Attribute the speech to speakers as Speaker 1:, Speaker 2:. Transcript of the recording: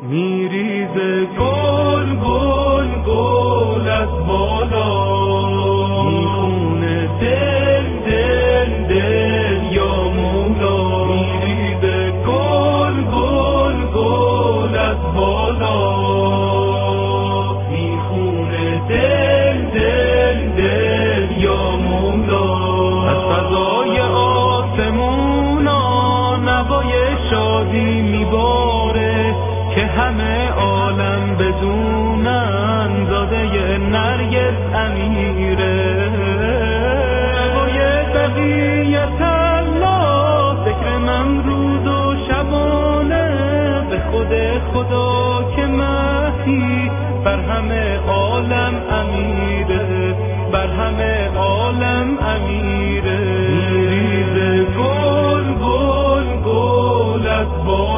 Speaker 1: میریزه گل گل گل از بالا، میخونه دل دل دل یا مولا. میریزه گل گل گل از بالا، میخونه دل دل دل یا مولا. از فضای آسمونا نوای شادی میباره که همه عالم بدونن زاده نرگس امیره. نوای بقیت الله ذکر من روز و شبانه، به خود خدا که مهدی بر همه عالم امیره، بر همه عالم امیره. میریزه گل گل گل از